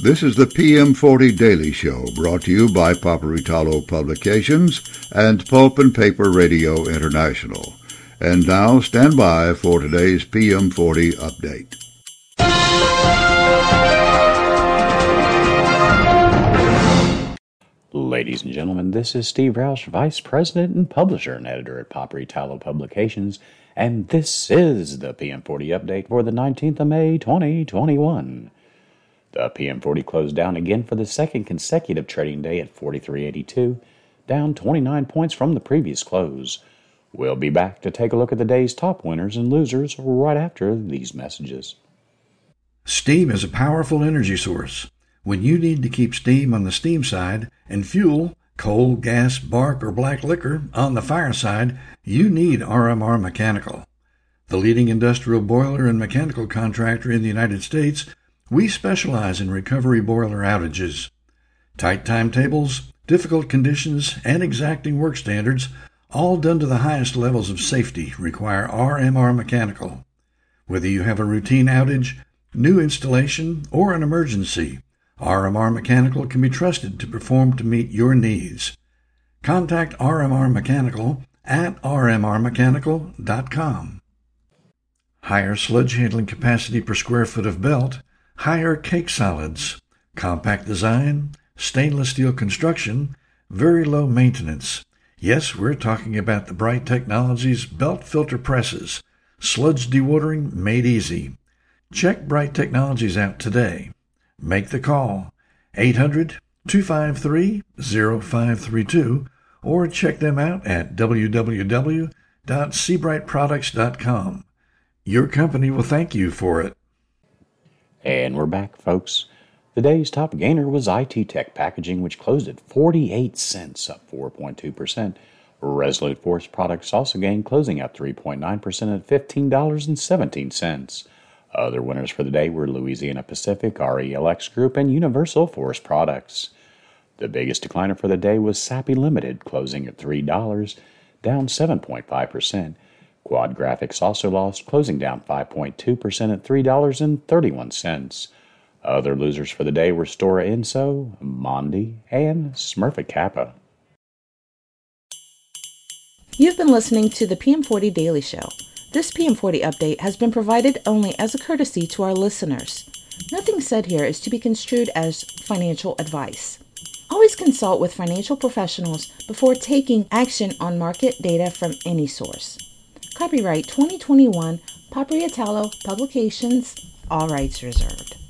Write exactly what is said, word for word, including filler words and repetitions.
This is the P M forty Daily Show, brought to you by Paperitalo Publications and Pulp and Paper Radio International. And now, stand by for today's P M forty update. Ladies and gentlemen, this is Steve Roush, Vice President and Publisher and Editor at Paperitalo Publications, and this is the P M forty update for the nineteenth of May, twenty twenty-one. The P M forty closed down again for the second consecutive trading day at forty-three eighty-two, down twenty-nine points from the previous close. We'll be back to take a look at the day's top winners and losers right after these messages. Steam is a powerful energy source. When you need to keep steam on the steam side and fuel, coal, gas, bark, or black liquor on the fire side, you need R M R Mechanical. The leading industrial boiler and mechanical contractor in the United States, we specialize in recovery boiler outages. Tight timetables, difficult conditions, and exacting work standards, all done to the highest levels of safety, require R M R Mechanical. Whether you have a routine outage, new installation, or an emergency, R M R Mechanical can be trusted to perform to meet your needs. Contact R M R Mechanical at r m r mechanical dot com. Higher sludge handling capacity per square foot of belt, higher cake solids, compact design, stainless steel construction, very low maintenance. Yes, we're talking about the Bright Technologies belt filter presses, sludge dewatering made easy. Check Bright Technologies out today. Make the call, eight hundred, two five three, zero five three two, or check them out at w w w dot seabright products dot com. Your company will thank you for it. And we're back, folks. The day's top gainer was I T Tech Packaging, which closed at forty-eight cents, up four point two percent. Resolute Force Products also gained, closing up three point nine percent at fifteen dollars and seventeen cents. Other winners for the day were Louisiana Pacific, R E L X Group, and Universal Force Products. The biggest decliner for the day was Sappi Limited, closing at three dollars, down seven point five percent. Quad Graphics also lost, closing down five point two percent at three dollars and thirty-one cents. Other losers for the day were Stora Enso, Mondi, and Smurfit Kappa. You've been listening to the P M forty Daily Show. This P M forty update has been provided only as a courtesy to our listeners. Nothing said here is to be construed as financial advice. Always consult with financial professionals before taking action on market data from any source. Copyright twenty twenty-one, Paperitalo Publications, all rights reserved.